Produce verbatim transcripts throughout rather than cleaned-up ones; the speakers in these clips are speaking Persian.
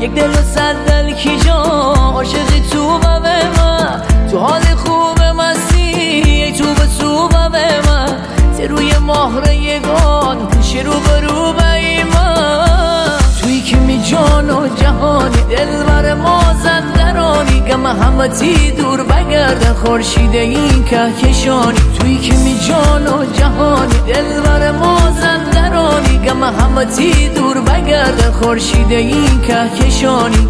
یک دل و صد دل کی جا عاشقی تو و به من، تو حال خوب مستی ای تو به تو و به من، ز روی مهر یگان پیش رو به رو به من، توی که می جان و جهانی دلبر مازندرانی، غم همتی دور بگردن خورشید این کهکشانی، توی که می جان و جهانی دلبر مازندرانی، غم همتی دور بگردن خورشید این کهکشانی.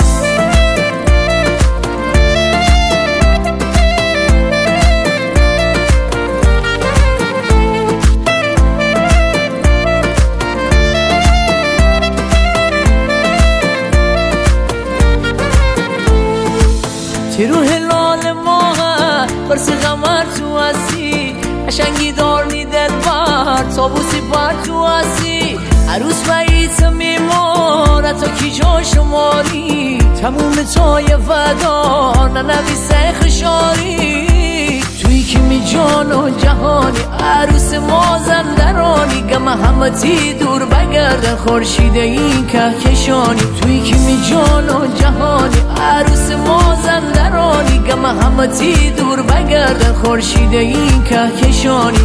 چه روح لال ماه برس غمر تو هستی، قشنگی دارنی دل بر تابوسی بر تو هستی، عروس باییت میماره تا کی جا شماری، تموم تای ودا ننویسه خشاری، توی که می جان و جهانی عروس مازندرانی، غم همتی دور بگردن خورشید این کهکشانی، توی که می جان و جهانی عروس مازندرانی، غم همتی دور بگردن خورشید این کهکشانی.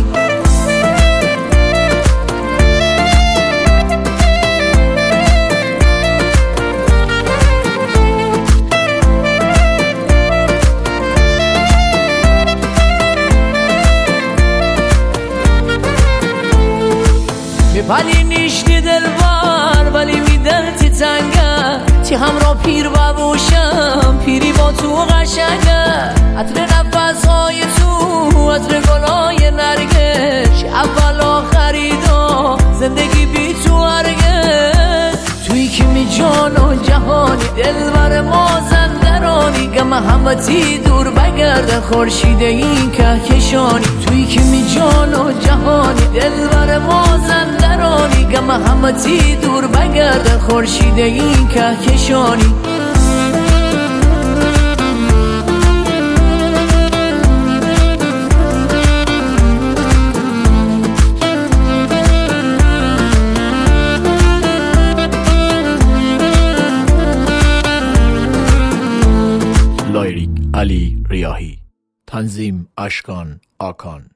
ولی نیشتی دلبر ولی می دلتی تنگه، چی همراه پیر ببوشم پیری با تو قشنگه، عطر نفس های تو عطر گلای نرگس، اول آخریدا زندگی بی تو هرگز، توی که می جان و جهانی دلبر مازندرانی، غم همتی دور بگردن خورشید این کهکشانی، توی که می جان و جهانی دلبر مازندرانی، غم همتی دور بگردن خورشید این کهکشانی. لایریک علی ریاحی، تنظیم اشکان آکان.